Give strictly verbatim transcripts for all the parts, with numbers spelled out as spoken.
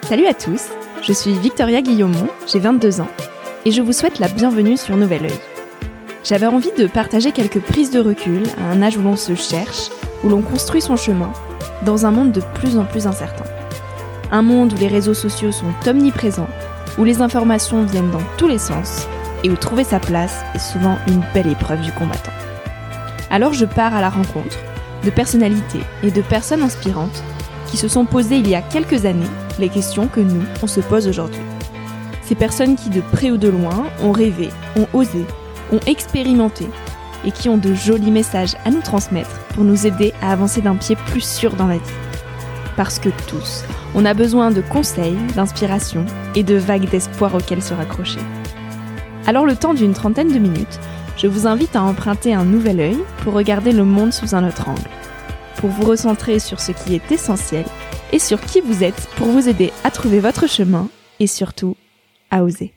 Salut à tous, je suis Victoria Guillaumont, j'ai vingt-deux ans et je vous souhaite la bienvenue sur Nouvel Oeil. J'avais envie de partager quelques prises de recul à un âge où l'on se cherche, où l'on construit son chemin, dans un monde de plus en plus incertain. Un monde où les réseaux sociaux sont omniprésents, où les informations viennent dans tous les sens et où trouver sa place est souvent une belle épreuve du combattant. Alors je pars à la rencontre de personnalités et de personnes inspirantes qui se sont posées il y a quelques années les questions que nous, on se pose aujourd'hui. Ces personnes qui, de près ou de loin, ont rêvé, ont osé, ont expérimenté et qui ont de jolis messages à nous transmettre pour nous aider à avancer d'un pied plus sûr dans la vie. Parce que tous, on a besoin de conseils, d'inspiration et de vagues d'espoir auxquelles se raccrocher. Alors le temps d'une trentaine de minutes, je vous invite à emprunter un nouvel œil pour regarder le monde sous un autre angle, pour vous recentrer sur ce qui est essentiel et sur qui vous êtes pour vous aider à trouver votre chemin et surtout à oser.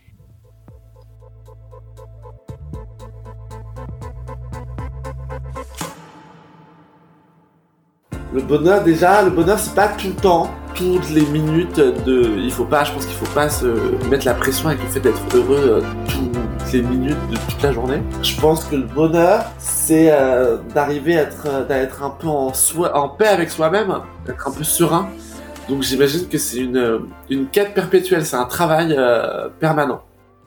Le bonheur, déjà, le bonheur, c'est pas tout le temps, toutes les minutes de... Il faut pas, je pense qu'il faut pas se mettre la pression avec le fait d'être heureux toutes les minutes de toute la journée. Je pense que le bonheur, c'est euh, d'arriver à être, d'être un peu en, soi, en paix avec soi-même, d'être un peu serein. Donc j'imagine que c'est une, une quête perpétuelle, c'est un travail euh, permanent.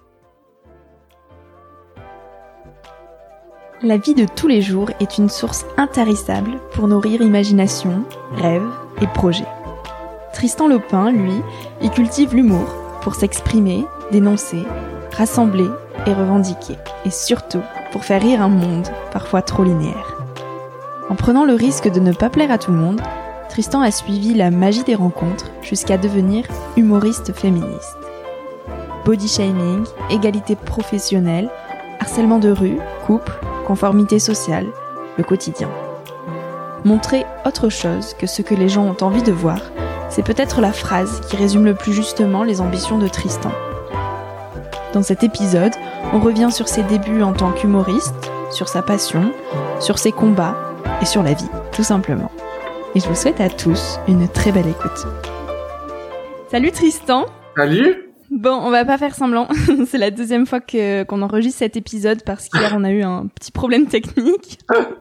La vie de tous les jours est une source intarissable pour nourrir imagination, rêves et projets. Tristan Lopin, lui, y cultive l'humour pour s'exprimer, dénoncer, rassembler et revendiquer. Et surtout, pour faire rire un monde parfois trop linéaire. En prenant le risque de ne pas plaire à tout le monde, Tristan a suivi la magie des rencontres jusqu'à devenir humoriste féministe. Body shaming, égalité professionnelle, harcèlement de rue, couple, conformité sociale, le quotidien. Montrer autre chose que ce que les gens ont envie de voir, c'est peut-être la phrase qui résume le plus justement les ambitions de Tristan. Dans cet épisode, on revient sur ses débuts en tant qu'humoriste, sur sa passion, sur ses combats et sur la vie, tout simplement. Et je vous souhaite à tous une très belle écoute. Salut Tristan. Salut. Bon, on va pas faire semblant. C'est la deuxième fois que, qu'on enregistre cet épisode parce qu'hier on a eu un petit problème technique.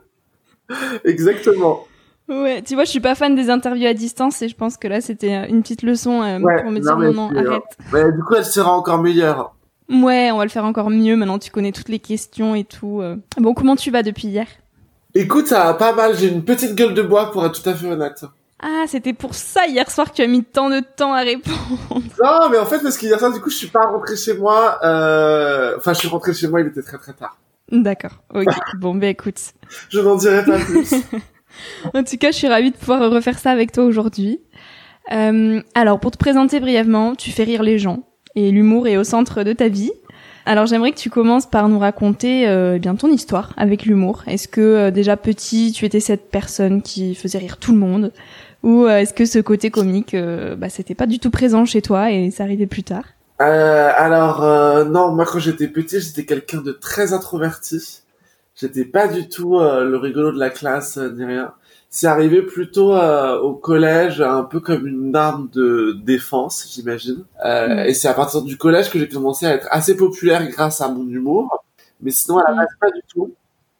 Exactement. Ouais, tu vois, je suis pas fan des interviews à distance et je pense que là c'était une petite leçon euh, ouais, pour me dire non, non, arrête. Ouais, du coup, elle sera encore meilleure. Ouais, on va le faire encore mieux. Maintenant, tu connais toutes les questions et tout. Bon, comment tu vas depuis hier ? Écoute, ça va pas mal. J'ai une petite gueule de bois pour être tout à fait honnête. Ah, c'était pour ça hier soir que tu as mis tant de temps à répondre. Non, mais en fait, parce qu'hier soir, du coup, je suis pas rentré chez moi. Euh... Enfin, je suis rentré chez moi, il était très très tard. D'accord, ok. Bon, bah écoute. Je n'en dirai pas plus. En tout cas, je suis ravie de pouvoir refaire ça avec toi aujourd'hui. Euh, alors, pour te présenter brièvement, tu fais rire les gens et l'humour est au centre de ta vie. Alors, j'aimerais que tu commences par nous raconter euh, eh bien ton histoire avec l'humour. Est-ce que euh, déjà petit, tu étais cette personne qui faisait rire tout le monde ? Ou euh, est-ce que ce côté comique, euh, bah, c'était pas du tout présent chez toi et ça arrivait plus tard ? euh, Alors, euh, non, moi quand j'étais petit, j'étais quelqu'un de très introverti. J'étais pas du tout euh, le rigolo de la classe, euh, ni rien. C'est arrivé plutôt euh, au collège, un peu comme une arme de défense, j'imagine. Euh, mmh. Et c'est à partir du collège que j'ai commencé à être assez populaire grâce à mon humour. Mais sinon, à la base, pas du tout.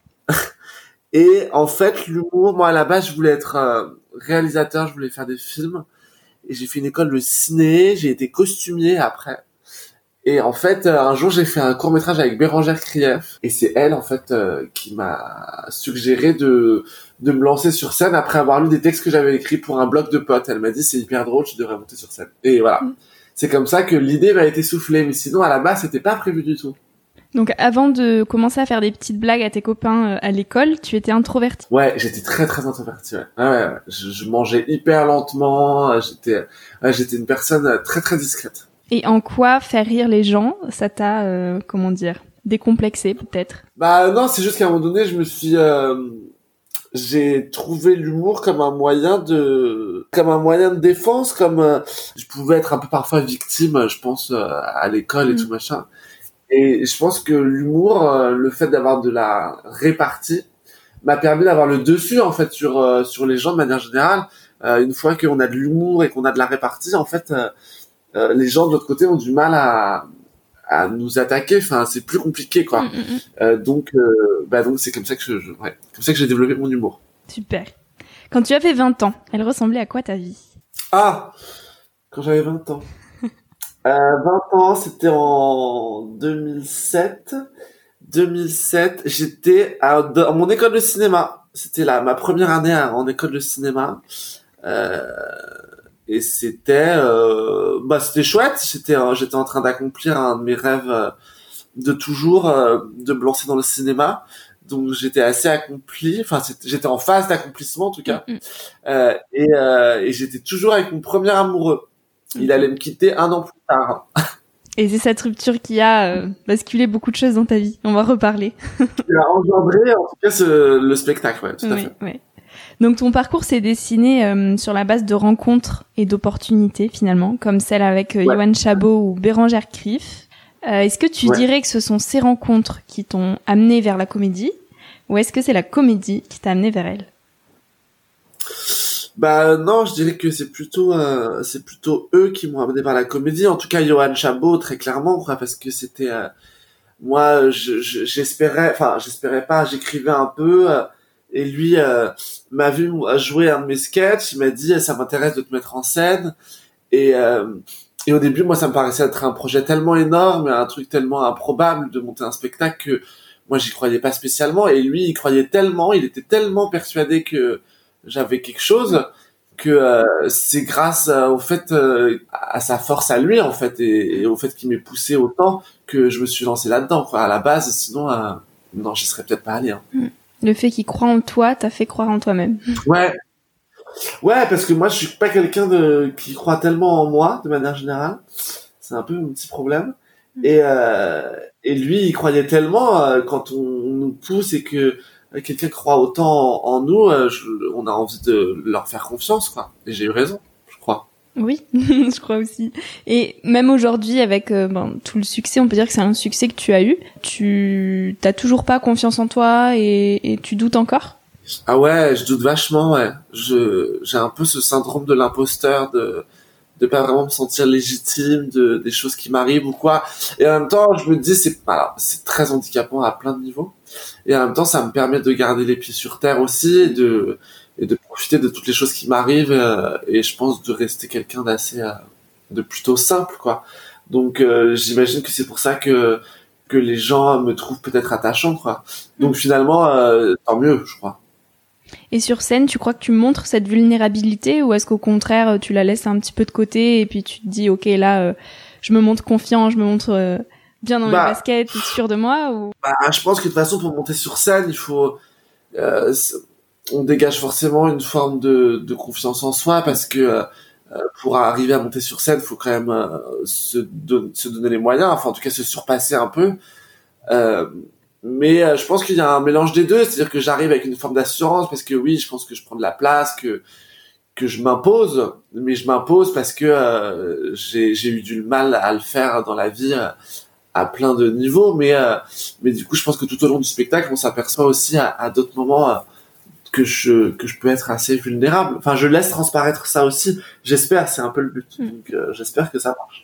Et en fait, l'humour, moi, à la base, je voulais être euh, réalisateur, je voulais faire des films. Et j'ai fait une école de ciné, j'ai été costumier après. Et en fait, euh, un jour, j'ai fait un court-métrage avec Bérangère Krief. Et c'est elle, en fait, euh, qui m'a suggéré de de me lancer sur scène après avoir lu des textes que j'avais écrits pour un blog de potes. Elle m'a dit, c'est hyper drôle, tu devrais monter sur scène. Et voilà. Mmh. C'est comme ça que l'idée m'a été soufflée. Mais sinon, à la base, c'était pas prévu du tout. Donc, avant de commencer à faire des petites blagues à tes copains à l'école, tu étais introverti. Ouais, j'étais très très introverti. Ouais, ouais, ouais. Je, je mangeais hyper lentement. J'étais, ouais, j'étais une personne très très discrète. Et en quoi faire rire les gens, ça t'a, euh, comment dire, décomplexé peut-être ? Bah non, c'est juste qu'à un moment donné, je me suis, euh, j'ai trouvé l'humour comme un moyen de, comme un moyen de défense, comme euh, je pouvais être un peu parfois victime, je pense, euh, à l'école et mmh. tout machin. Et je pense que l'humour, euh, le fait d'avoir de la répartie, m'a permis d'avoir le dessus en fait sur euh, sur les gens de manière générale. Euh, une fois qu'on a de l'humour et qu'on a de la répartie, en fait, euh, euh, les gens de l'autre côté ont du mal à à nous attaquer. Enfin, c'est plus compliqué, quoi. Mm, mm. Euh, donc, euh, bah donc c'est comme ça que je, je ouais, comme ça que j'ai développé mon humour. Super. Quand tu avais vingt ans, elle ressemblait à quoi ta vie? Ah, quand j'avais vingt ans. euh, vingt ans, c'était en deux mille sept. deux mille sept, j'étais à, dans mon école de cinéma. C'était là ma première année à, en école de cinéma. Euh, et c'était, euh, bah c'était chouette. J'étais, euh, j'étais en train d'accomplir un de mes rêves euh, de toujours, euh, de me lancer dans le cinéma. Donc j'étais assez accompli. Enfin, j'étais en phase d'accomplissement en tout cas. Mm-hmm. Euh, et, euh, et j'étais toujours avec mon premier amoureux. Il mm-hmm. allait me quitter un an plus tard. Et c'est cette rupture qui a euh, basculé beaucoup de choses dans ta vie. On va reparler. Qui a engendré, en tout cas, ce, le spectacle, ouais, tout oui, à fait. Oui. Donc, ton parcours s'est dessiné euh, sur la base de rencontres et d'opportunités, finalement, comme celle avec euh, ouais. Yoann Chabot ou Bérengère Krief. Euh, est-ce que tu ouais. dirais que ce sont ces rencontres qui t'ont amené vers la comédie, ou est-ce que c'est la comédie qui t'a amené vers elle? Bah non, je dirais que c'est plutôt euh, c'est plutôt eux qui m'ont amené vers la comédie. En tout cas, Yoann Chabot, très clairement, quoi, parce que c'était euh, moi, je, je, j'espérais, enfin, j'espérais pas, j'écrivais un peu, euh, et lui euh, m'a vu jouer un de mes sketchs. Il m'a dit, ça m'intéresse de te mettre en scène. Et euh, et au début, moi, ça me paraissait être un projet tellement énorme, un truc tellement improbable de monter un spectacle que moi, j'y croyais pas spécialement. Et lui, il croyait tellement, il était tellement persuadé que j'avais quelque chose que euh, c'est grâce euh, au fait euh, à sa force à lui en fait et, et au fait qu'il m'ait poussé autant que je me suis lancé là-dedans, quoi, à la base. Sinon euh, non, j'y serais peut-être pas allé, hein. Le fait qu'il croit en toi t'a fait croire en toi-même. Ouais ouais parce que moi je suis pas quelqu'un de qui croit tellement en moi de manière générale. C'est un peu mon petit problème. Et euh, et lui il croyait tellement euh, quand on, on nous pousse et que quelqu'un croit autant en, en nous, euh, je, on a envie de leur faire confiance, quoi. Et j'ai eu raison, je crois. Oui, je crois aussi. Et même aujourd'hui, avec euh, ben, tout le succès, on peut dire que c'est un succès que tu as eu. Tu t'as toujours pas confiance en toi et, et tu doutes encore? Ah ouais, je doute vachement, ouais. Je, j'ai un peu ce syndrome de l'imposteur, de de pas vraiment me sentir légitime de des choses qui m'arrivent ou quoi. Et en même temps, je me dis c'est alors, c'est très handicapant à plein de niveaux. Et en même temps, ça me permet de garder les pieds sur terre aussi et de et de profiter de toutes les choses qui m'arrivent euh, et je pense de rester quelqu'un d'assez euh, de plutôt simple, quoi. Donc euh, j'imagine que c'est pour ça que que les gens me trouvent peut-être attachant, quoi. Donc finalement euh, tant mieux, je crois. Et sur scène, tu crois que tu montres cette vulnérabilité ou est-ce qu'au contraire, tu la laisses un petit peu de côté et puis tu te dis, ok, là, euh, je me montre confiant, je me montre euh, bien dans bah, mes baskets, sûr de moi ou... Bah, je pense que de toute façon, pour monter sur scène, il faut... Euh, on dégage forcément une forme de, de confiance en soi parce que euh, pour arriver à monter sur scène, il faut quand même euh, se, don- se donner les moyens, enfin en tout cas se surpasser un peu. Euh, Mais euh, je pense qu'il y a un mélange des deux, c'est-à-dire que j'arrive avec une forme d'assurance parce que oui, je pense que je prends de la place, que que je m'impose, mais je m'impose parce que euh, j'ai j'ai eu du mal à le faire dans la vie euh, à plein de niveaux, mais euh, mais du coup, je pense que tout au long du spectacle, on s'aperçoit aussi à, à d'autres moments euh, que je que je peux être assez vulnérable. Enfin, je laisse transparaître ça aussi. J'espère, c'est un peu le but. Donc euh, j'espère que ça marche.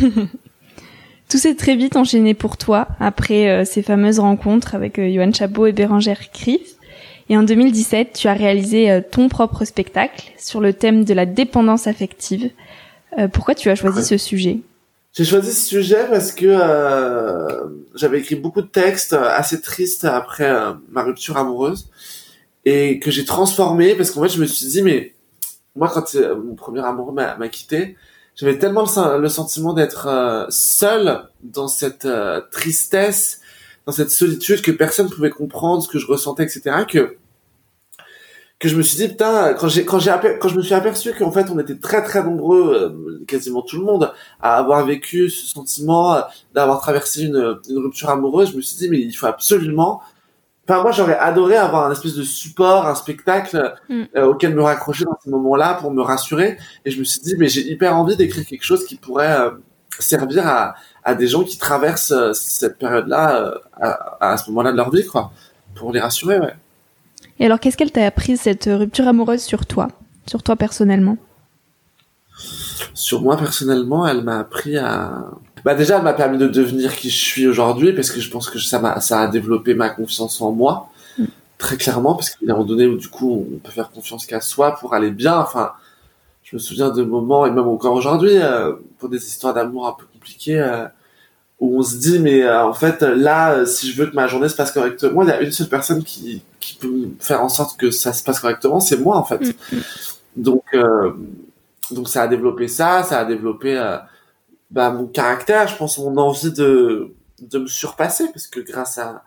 Tout s'est très vite enchaîné pour toi après euh, ces fameuses rencontres avec euh, Yoann Chabot et Bérengère Krief. Et en deux mille dix-sept, tu as réalisé euh, ton propre spectacle sur le thème de la dépendance affective. Euh, pourquoi tu as choisi ouais. ce sujet ? J'ai choisi ce sujet parce que euh, j'avais écrit beaucoup de textes assez tristes après euh, ma rupture amoureuse et que j'ai transformé parce qu'en fait, je me suis dit, mais moi, quand euh, mon premier amoureux m'a, m'a quitté, j'avais tellement le, le sentiment d'être euh, seul dans cette euh, tristesse, dans cette solitude que personne pouvait comprendre ce que je ressentais, et cetera. Que que je me suis dit putain, quand j'ai quand j'ai quand je me suis aperçu qu'en fait on était très très nombreux, euh, quasiment tout le monde, à avoir vécu ce sentiment, euh, d'avoir traversé une une rupture amoureuse, je me suis dit mais il faut absolument. Enfin, moi, j'aurais adoré avoir un espèce de support, un spectacle mm. euh, auquel me raccrocher dans ces moments-là pour me rassurer. Et je me suis dit, mais j'ai hyper envie d'écrire quelque chose qui pourrait euh, servir à, à des gens qui traversent euh, cette période-là, euh, à, à ce moment-là de leur vie, quoi, pour les rassurer, ouais. Et alors, qu'est-ce qu'elle t'a appris, cette rupture amoureuse, sur toi, sur toi personnellement ? sur moi personnellement, elle m'a appris à... Bah déjà, elle m'a permis de devenir qui je suis aujourd'hui, parce que je pense que ça m'a, ça a développé ma confiance en moi, mm. très clairement, parce qu'il y a un moment donné où du coup, on peut faire confiance qu'à soi pour aller bien. Enfin, je me souviens de moments, et même encore aujourd'hui, euh, pour des histoires d'amour un peu compliquées, euh, où on se dit, mais euh, en fait, là, euh, si je veux que ma journée se passe correctement, il y a une seule personne qui, qui peut faire en sorte que ça se passe correctement, c'est moi, en fait. Mm. Donc, euh, donc ça a développé ça, ça a développé euh, bah, mon caractère, je pense, mon envie de, de me surpasser, parce que grâce à...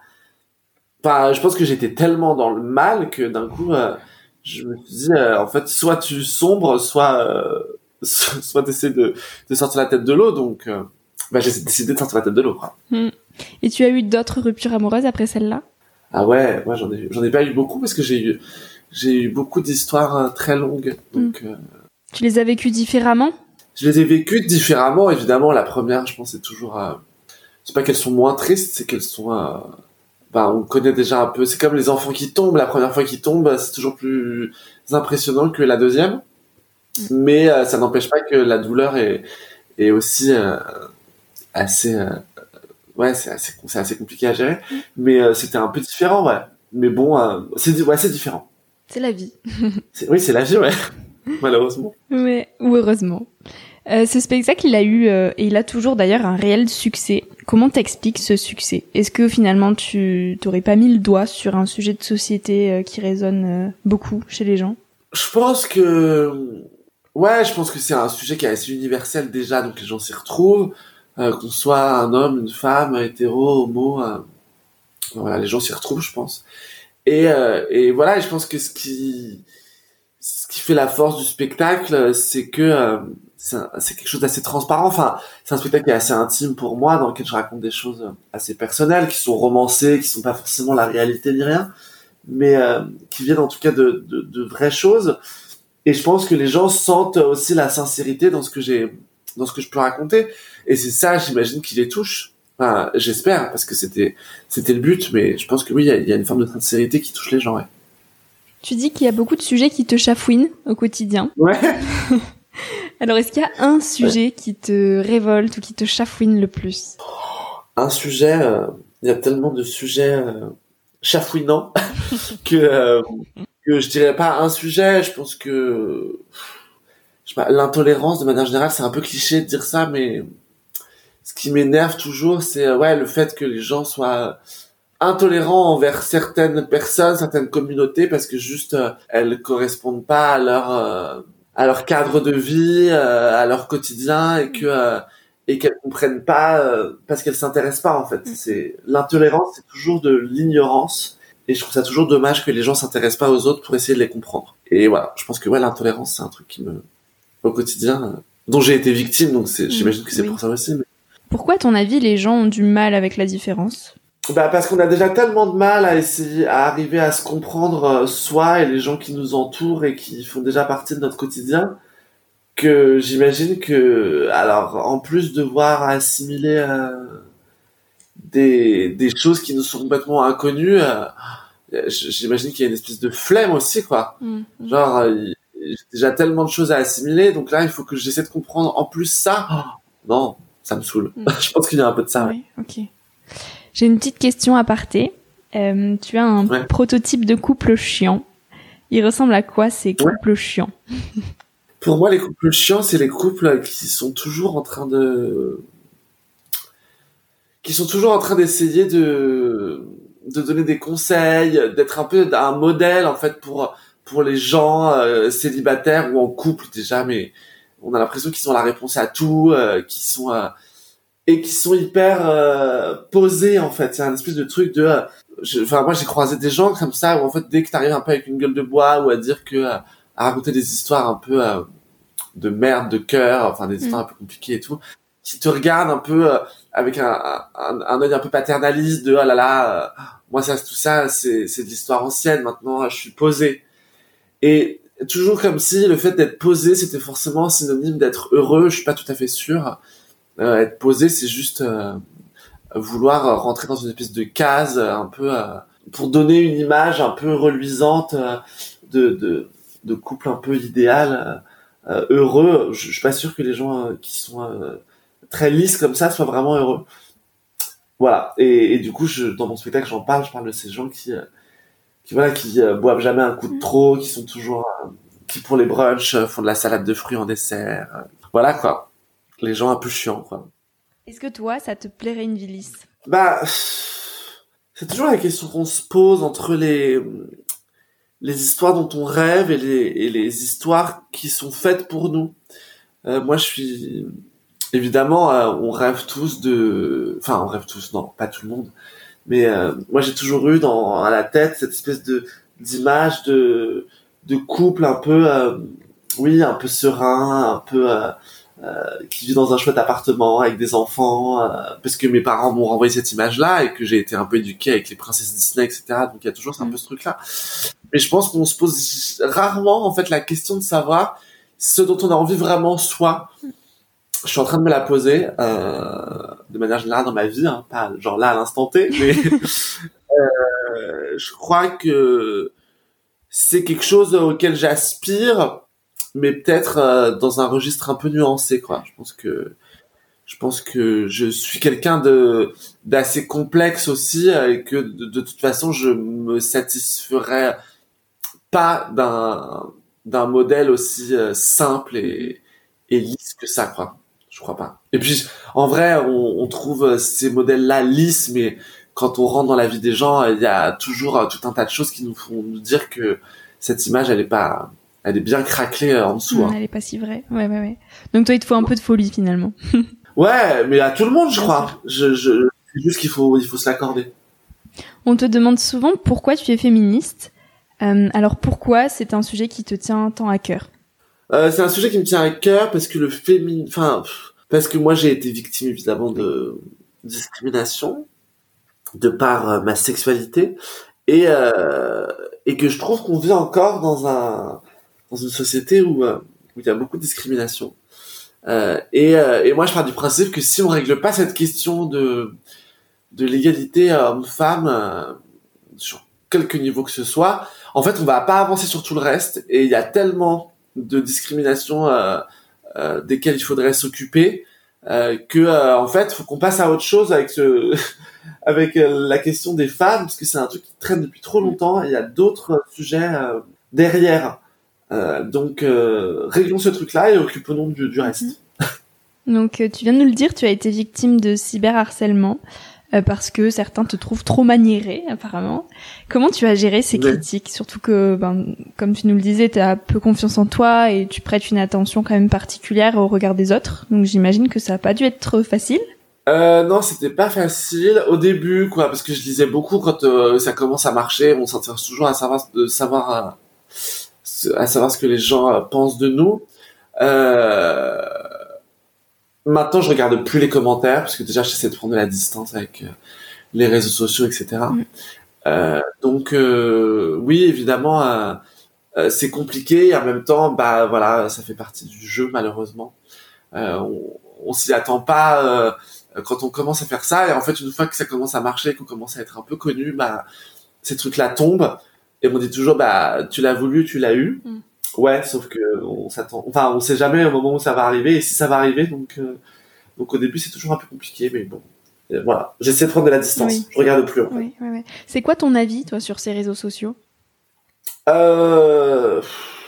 Enfin, je pense que j'étais tellement dans le mal que d'un coup, euh, je me suis dit, euh, en fait, soit tu sombres, soit, euh, soit, soit tu essaies de, de sortir la tête de l'eau, donc... Euh, bah, j'ai décidé de sortir la tête de l'eau, quoi. Mmh. Et tu as eu d'autres ruptures amoureuses après celle-là? Ah ouais, moi j'en ai, j'en ai pas eu beaucoup parce que j'ai eu, j'ai eu beaucoup d'histoires euh, très longues. Donc, mmh. euh... Tu les as vécues différemment? Je les ai vécues différemment, évidemment. La première, je pense, c'est toujours, euh... c'est pas qu'elles sont moins tristes, c'est qu'elles sont, euh... bah, on connaît déjà un peu. C'est comme les enfants qui tombent. La première fois qu'ils tombent, c'est toujours plus impressionnant que la deuxième. Mmh. Mais euh, ça n'empêche pas que la douleur est, est aussi euh... assez. Euh... Ouais, c'est assez, c'est assez compliqué à gérer, mais euh, c'était un peu différent, ouais. Mais bon, euh, c'est, ouais, c'est différent. C'est la vie. c'est, oui, c'est la vie, ouais. Malheureusement. Ouais, ou heureusement. Euh, ce spectacle, il a eu, euh, et il a toujours d'ailleurs un réel succès. Comment t'expliques ce succès? Est-ce que finalement tu t'aurais pas mis le doigt sur un sujet de société euh, qui résonne euh, beaucoup chez les gens? Je pense que, ouais, je pense que c'est un sujet qui est assez universel déjà, donc les gens s'y retrouvent. Euh, qu'on soit un homme, une femme, hétéro, homo, euh, voilà, les gens s'y retrouvent, je pense. Et, euh, et voilà, je pense que ce qui, ce qui fait la force du spectacle, c'est que euh, c'est, un, c'est quelque chose d'assez transparent. Enfin, c'est un spectacle qui est assez intime pour moi, dans lequel je raconte des choses assez personnelles, qui sont romancées, qui sont pas forcément la réalité ni rien, mais euh, qui viennent en tout cas de, de, de vraies choses. Et je pense que les gens sentent aussi la sincérité dans ce que j'ai, dans ce que je peux raconter. Et c'est ça, j'imagine, qui les touche. Enfin, j'espère, parce que c'était, c'était le but, mais je pense que oui, il y, y a une forme de sincérité qui touche les gens, ouais. Tu dis qu'il y a beaucoup de sujets qui te chafouinent au quotidien. Ouais. Alors, est-ce qu'il y a un sujet ouais. qui te révolte ou qui te chafouine le plus? Un sujet, euh, il y a tellement de sujets euh, chafouinants que, euh, que je dirais pas un sujet. Je pense que je sais pas, l'intolérance, de manière générale, c'est un peu cliché de dire ça, mais ce qui m'énerve toujours, c'est ouais le fait que les gens soient intolérants envers certaines personnes, certaines communautés, parce que juste euh, elles correspondent pas à leur euh, à leur cadre de vie, euh, à leur quotidien, et que euh, et qu'elles comprennent pas euh, parce qu'elles s'intéressent pas en fait. C'est l'intolérance, c'est toujours de l'ignorance, et je trouve ça toujours dommage que les gens s'intéressent pas aux autres pour essayer de les comprendre. Et voilà, je pense que ouais l'intolérance, c'est un truc qui me au quotidien, euh, dont j'ai été victime, donc c'est, j'imagine que c'est oui. pour ça aussi. Mais... Pourquoi, à ton avis, les gens ont du mal avec la différence? Bah parce qu'on a déjà tellement de mal à essayer, à arriver à se comprendre euh, soi et les gens qui nous entourent et qui font déjà partie de notre quotidien, que j'imagine que, alors, en plus de devoir assimiler euh, des, des choses qui nous sont complètement inconnues, euh, j'imagine qu'il y a une espèce de flemme aussi, quoi. Mmh. Genre... Euh, j'ai déjà tellement de choses à assimiler, donc là il faut que j'essaie de comprendre en plus ça. Oh, non, ça me saoule. Mm. Je pense qu'il y a un peu de ça. Oui, ouais. Ok. J'ai une petite question à parté. Euh, tu as un ouais. prototype de couple chiant. Il ressemble à quoi ces couples ouais. chiants? Pour moi, les couples chiants, c'est les couples qui sont toujours en train de, qui sont toujours en train d'essayer de de donner des conseils, d'être un peu un modèle en fait pour pour les gens euh, célibataires ou en couple déjà, mais on a l'impression qu'ils ont la réponse à tout, euh, qui sont euh, et qui sont hyper euh, posés en fait. C'est un espèce de truc de, enfin moi j'ai croisé des gens comme ça où en fait dès que t'arrives un peu avec une gueule de bois ou à dire que euh, à raconter des histoires un peu euh, de merde, de cœur, enfin des histoires mmh. un peu compliquées et tout, qui te regardent un peu euh, avec un, un un œil un peu paternaliste de oh là là, euh, moi ça tout ça c'est c'est de l'histoire ancienne, maintenant je suis posé. Et toujours comme si le fait d'être posé, c'était forcément synonyme d'être heureux. Je suis pas tout à fait sûr. Euh, être posé, c'est juste euh, vouloir rentrer dans une espèce de case un peu euh, pour donner une image un peu reluisante euh, de, de de couple un peu idéal euh, heureux. Je, je suis pas sûr que les gens euh, qui sont euh, très lisses comme ça soient vraiment heureux. Voilà. Et, et du coup, je, dans mon spectacle, j'en parle. Je parle de ces gens qui, euh, qui voilà, qui euh, boivent jamais un coup de trop, qui sont toujours, euh, qui pour les brunchs euh, font de la salade de fruits en dessert. Euh, voilà quoi. Les gens un peu chiants quoi. Est-ce que toi, ça te plairait une vie lisse? Bah, c'est toujours la question qu'on se pose entre les les histoires dont on rêve et les et les histoires qui sont faites pour nous. Euh, moi, je suis évidemment, euh, on rêve tous de, enfin, on rêve tous, non, pas tout le monde, mais euh, moi, j'ai toujours eu dans à la tête cette espèce de d'image de de couple un peu, euh, oui, un peu serein, un peu euh, euh, qui vit dans un chouette appartement avec des enfants, euh, parce que mes parents m'ont renvoyé cette image-là et que j'ai été un peu éduqué avec les princesses Disney, et cetera. Donc il y a toujours un peu ce truc-là. Mais je pense qu'on se pose rarement en fait la question de savoir ce dont on a envie vraiment soi. Je suis en train de me la poser euh, de manière générale dans ma vie, hein, pas genre là à l'instant T, mais euh, je crois que c'est quelque chose auquel j'aspire, mais peut-être euh, dans un registre un peu nuancé, quoi. Je pense que je pense que je suis quelqu'un de d'assez complexe aussi euh, et que de, de toute façon je me satisferais pas d'un d'un modèle aussi euh, simple et et lisse que ça, quoi. Je crois pas. Et puis en vrai, on, on trouve ces modèles-là lisses, mais quand on rentre dans la vie des gens, il y a toujours euh, tout un tas de choses qui nous font nous dire que cette image, elle est pas, elle est bien craquelée euh, en dessous. Mmh, hein. Elle est pas si vraie. Ouais, ouais, ouais. Donc toi, il te faut un peu de folie finalement. Ouais, mais à tout le monde, je Bien crois. sûr. Je, je, c'est juste qu'il faut, il faut se l'accorder. On te demande souvent pourquoi tu es féministe. Euh, alors pourquoi c'est un sujet qui te tient tant à cœur? Euh, c'est un sujet qui me tient à cœur parce que le féminin, enfin, pff, parce que moi j'ai été victime évidemment de discrimination de par euh, ma sexualité et euh, et que je trouve qu'on vit encore dans un dans une société où euh, où il y a beaucoup de discrimination. Euh, et euh, et moi je pars du principe que si on règle pas cette question de de l'égalité euh, homme-femme euh, sur quelque niveau que ce soit, en fait on va pas avancer sur tout le reste et il y a tellement de discrimination euh, euh, desquelles il faudrait s'occuper euh, que euh, en fait faut qu'on passe à autre chose avec ce avec euh, la question des femmes parce que c'est un truc qui traîne depuis trop longtemps et il y a d'autres euh, sujets euh, derrière euh, donc euh, réglons ce truc là et occupons-nous du, du reste. Donc euh, tu viens de nous le dire, tu as été victime de cyberharcèlement euh, parce que certains te trouvent trop maniéré apparemment. Comment tu as géré ces Ouais. critiques? Surtout que, ben, comme tu nous le disais, tu as peu confiance en toi et tu prêtes une attention quand même particulière au regard des autres. Donc j'imagine que ça a pas dû être facile. Euh, non, c'était pas facile au début, quoi, parce que je lisais beaucoup quand euh, ça commence à marcher. On s'intéresse toujours à savoir, de savoir, à, à savoir ce que les gens euh, pensent de nous. Euh, maintenant, je regarde plus les commentaires parce que déjà, j'essaie de prendre de la distance avec euh, les réseaux sociaux, et cetera. Mm. Euh, donc, euh, oui, évidemment, euh, euh, c'est compliqué. Et en même temps, bah voilà, ça fait partie du jeu, malheureusement. Euh, on, on s'y attend pas. Euh, quand on commence à faire ça et en fait une fois que ça commence à marcher, qu'on commence à être un peu connu, bah ces trucs là tombent et on dit toujours bah tu l'as voulu, tu l'as eu. Mm. Ouais, sauf que on s'attend, enfin on sait jamais au moment où ça va arriver et si ça va arriver, donc euh, donc au début c'est toujours un peu compliqué, mais bon et voilà, j'essaie de prendre de la distance, Oui. je regarde plus en fait. Oui, oui, oui. C'est quoi ton avis toi sur ces réseaux sociaux? Euh...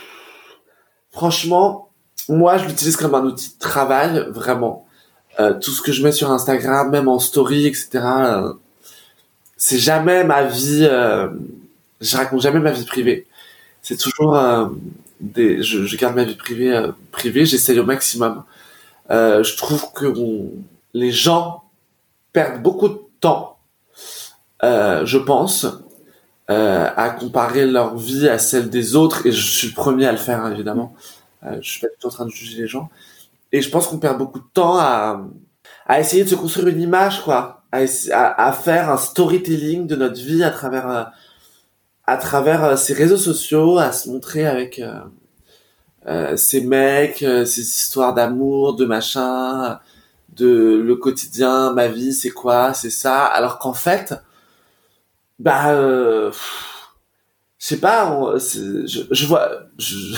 Franchement, moi je l'utilise comme un outil de travail vraiment. Euh, tout ce que je mets sur Instagram, même en story, et cetera. Euh, c'est jamais ma vie. Euh, je raconte jamais ma vie privée. C'est toujours euh, des. Je, je garde ma vie privée euh, privée. J'essaye au maximum. Euh, je trouve que on- les gens perdent beaucoup de temps, euh, je pense, euh, à comparer leur vie à celle des autres. Et je suis le premier à le faire, hein, évidemment. Euh, je suis pas du tout en train de juger les gens. Et je pense qu'on perd beaucoup de temps à à essayer de se construire une image, quoi, à, essa- à, à faire un storytelling de notre vie à travers euh, à travers euh, ces réseaux sociaux, à se montrer avec euh, euh, ces mecs, euh, ces histoires d'amour, de machin, de le quotidien, ma vie, c'est quoi, c'est ça, alors qu'en fait, bah, euh, pff, je sais pas, on- c'est- je, je vois, je,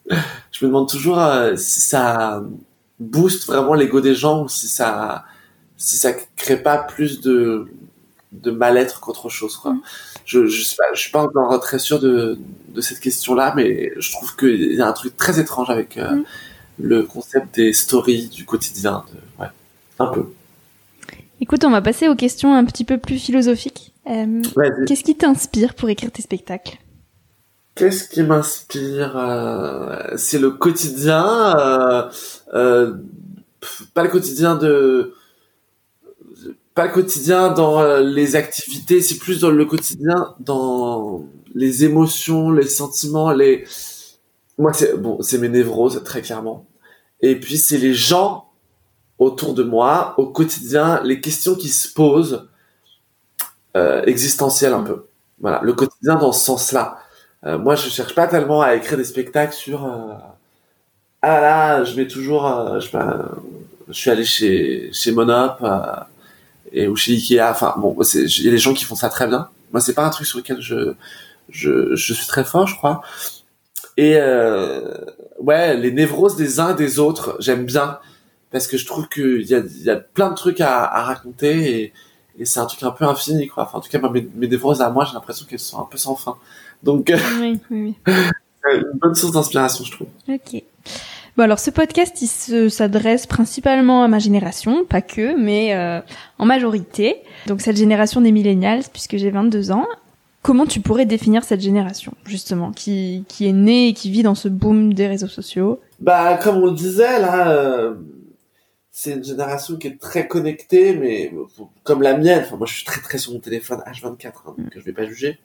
je me demande toujours euh, si ça booste vraiment l'ego des gens ou si ça, si ça crée pas plus de, de mal-être qu'autre chose, quoi. Mmh. Je, je sais pas, je suis pas encore très sûr de, de cette question-là, mais je trouve qu'il y a un truc très étrange avec euh, mmh. le concept des stories du quotidien. De, ouais, un peu. Écoute, on va passer aux questions un petit peu plus philosophiques. Euh, qu'est-ce qui t'inspire pour écrire tes spectacles ? Qu'est-ce qui m'inspire euh, C'est le quotidien, euh, euh, pas le quotidien de, pas le quotidien dans euh, les activités, c'est plus dans le quotidien dans les émotions, les sentiments, les. Moi, c'est bon, c'est mes névroses très clairement. Et puis c'est les gens autour de moi au quotidien, les questions qui se posent, euh, existentielles un peu. Voilà, le quotidien dans ce sens-là. Euh, moi, je cherche pas tellement à écrire des spectacles sur euh, ah là, je vais toujours, euh, je sais pas, je suis allé chez chez Monop euh, et ou chez Ikea. Enfin bon, c'est il y a des gens qui font ça très bien. Moi, c'est pas un truc sur lequel je je je suis très fort, je crois. Et euh, ouais, les névroses des uns et des autres, j'aime bien parce que je trouve que il y a il y a plein de trucs à, à raconter et et c'est un truc un peu infini, quoi. Enfin, en tout cas, mes, mes névroses à moi, j'ai l'impression qu'elles sont un peu sans fin. Donc, oui, oui, oui. Une bonne source d'inspiration, je trouve. Ok. Bon, alors, ce podcast, il se, s'adresse principalement à ma génération, pas que, mais euh, en majorité. Donc, cette génération des millennials, puisque j'ai vingt-deux ans. Comment tu pourrais définir cette génération, justement, qui, qui est née et qui vit dans ce boom des réseaux sociaux ? Bah, comme on le disait, là... Euh... c'est une génération qui est très connectée, mais comme la mienne. Enfin, moi, je suis très très sur mon téléphone H vingt-quatre, hein, donc je vais pas juger.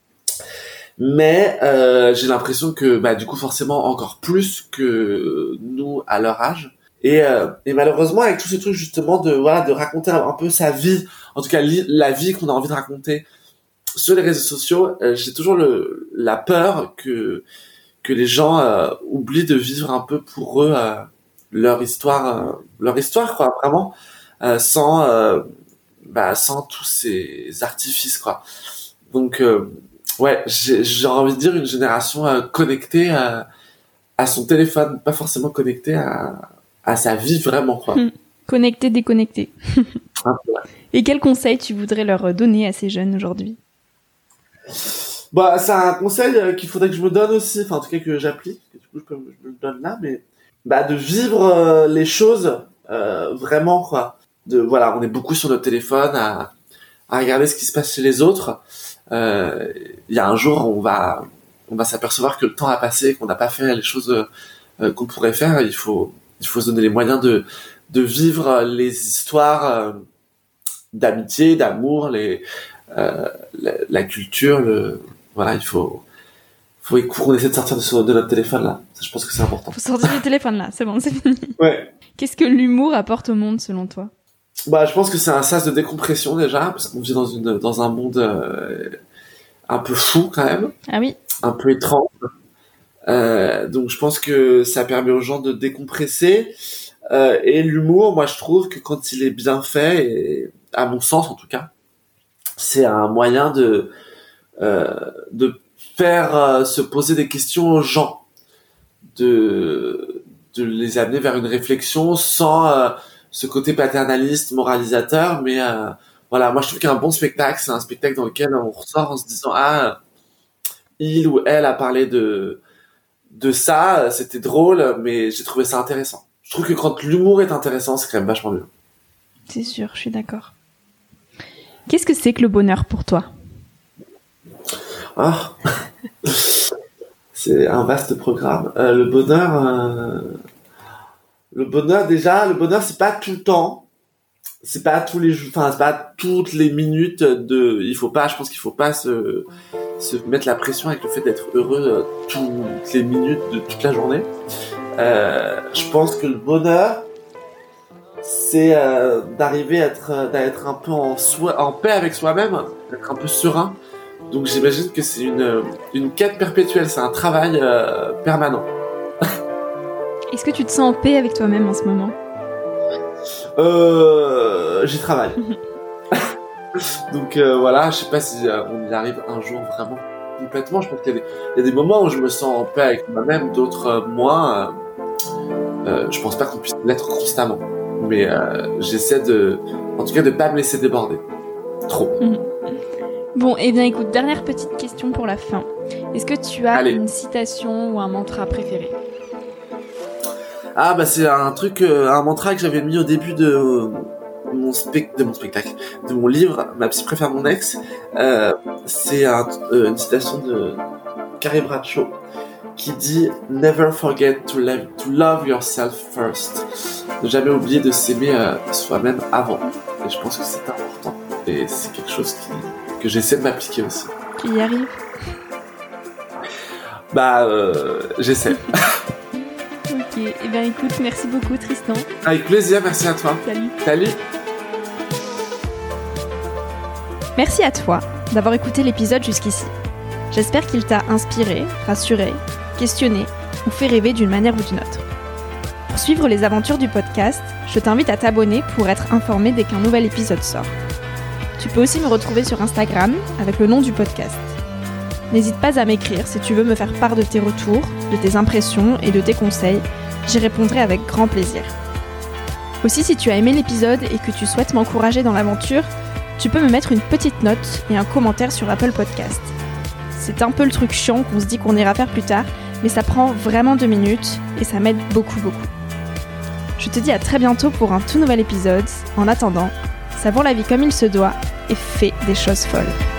Mais euh, j'ai l'impression que, bah, du coup, forcément, encore plus que nous à leur âge. Et, euh, et malheureusement, avec tous ces trucs justement de voilà, de raconter un peu sa vie, en tout cas li- la vie qu'on a envie de raconter sur les réseaux sociaux, euh, j'ai toujours le la peur que que les gens euh, oublient de vivre un peu pour eux. Euh, leur histoire euh, leur histoire quoi vraiment euh, sans euh, bah sans tous ces artifices quoi. Donc euh, ouais, j'ai j'ai envie de dire une génération euh, connectée à, à son téléphone, pas forcément connectée à à sa vie vraiment quoi. Mmh. Connecté, déconnecté. Un peu, ouais. Et quel conseil tu voudrais leur donner à ces jeunes aujourd'hui ? Bah c'est un conseil euh, qu'il faudrait que je me donne aussi, enfin en tout cas que j'applique, du coup je, peux, je me le donne là, mais bah de vivre euh, les choses euh, vraiment quoi. De voilà, on est beaucoup sur notre téléphone à, à regarder ce qui se passe chez les autres. Il euh, y a un jour on va on va s'apercevoir que le temps a passé, qu'on n'a pas fait les choses euh, qu'on pourrait faire. Il faut il faut se donner les moyens de de vivre les histoires euh, d'amitié, d'amour, les euh, la, la culture, le voilà, il faut faut qu'on essaie de sortir de, de notre téléphone là. Je pense que c'est important. Faut sortir du téléphone là, c'est bon, c'est fini. Ouais. Qu'est-ce que l'humour apporte au monde selon toi ? Bah, je pense que c'est un sas de décompression déjà, parce qu'on vit dans une dans un monde euh, un peu fou quand même. Ah oui. Un peu étrange. Euh, donc je pense que ça permet aux gens de décompresser. Euh, et l'humour, moi je trouve que quand il est bien fait, et à mon sens en tout cas, c'est un moyen de euh, de faire euh, se poser des questions aux gens, de de les amener vers une réflexion sans euh, ce côté paternaliste, moralisateur, mais euh, voilà, moi je trouve qu'un bon spectacle, c'est un spectacle dans lequel on ressort en se disant ah, il ou elle a parlé de de ça, c'était drôle, mais j'ai trouvé ça intéressant. Je trouve que quand l'humour est intéressant, c'est quand même vachement mieux. C'est sûr, je suis d'accord. Qu'est-ce que c'est que le bonheur pour toi ? Ah, c'est un vaste programme. Euh, le bonheur, euh... le bonheur déjà, le bonheur c'est pas tout le temps, c'est pas tous les jours, enfin c'est pas toutes les minutes de. Il faut pas, je pense qu'il faut pas se se mettre la pression avec le fait d'être heureux toutes les minutes de toute la journée. Euh, je pense que le bonheur, c'est euh, d'arriver à être, d'être un peu en, soi, en paix avec soi-même, d'être un peu serein. Donc j'imagine que c'est une, une quête perpétuelle, c'est un travail euh, permanent. Est-ce que tu te sens en paix avec toi-même en ce moment ? Euh, j'y travaille. Donc euh, voilà, je sais pas si euh, on y arrive un jour vraiment. complètement. Je pense qu'il y a des, il y a des moments où je me sens en paix avec moi-même, d'autres euh, moins. Euh, euh, je pense pas qu'on puisse l'être constamment, mais euh, j'essaie de, en tout cas, de pas me laisser déborder trop. Mmh. Bon, et eh bien écoute, dernière petite question pour la fin. Est-ce que tu as Allez. une citation ou un mantra préféré ? Ah bah c'est un truc, euh, un mantra que j'avais mis au début de euh, mon spec, de mon spectacle, de mon livre, Ma psy préfère mon ex. Euh, c'est un, euh, une citation de Carrie Bradshaw qui dit Never forget to love, to love yourself first. Ne jamais oublier de s'aimer euh, soi-même avant. Et je pense que c'est important. Et c'est quelque chose qui, que j'essaie de m'appliquer aussi. Tu y arrives ? Bah, euh, j'essaie. Ok, et eh bien écoute, merci beaucoup Tristan. Avec plaisir, merci à toi. Salut. Salut. Merci à toi d'avoir écouté l'épisode jusqu'ici. J'espère qu'il t'a inspiré, rassuré, questionné ou fait rêver d'une manière ou d'une autre. Pour suivre les aventures du podcast, je t'invite à t'abonner pour être informé dès qu'un nouvel épisode sort. Tu peux aussi me retrouver sur Instagram avec le nom du podcast. N'hésite pas à m'écrire si tu veux me faire part de tes retours, de tes impressions et de tes conseils. J'y répondrai avec grand plaisir. Aussi, si tu as aimé l'épisode et que tu souhaites m'encourager dans l'aventure, tu peux me mettre une petite note et un commentaire sur Apple Podcast. C'est un peu le truc chiant qu'on se dit qu'on ira faire plus tard, mais ça prend vraiment deux minutes et ça m'aide beaucoup beaucoup. Je te dis à très bientôt pour un tout nouvel épisode. En attendant, savoure la vie comme il se doit et fais des choses folles.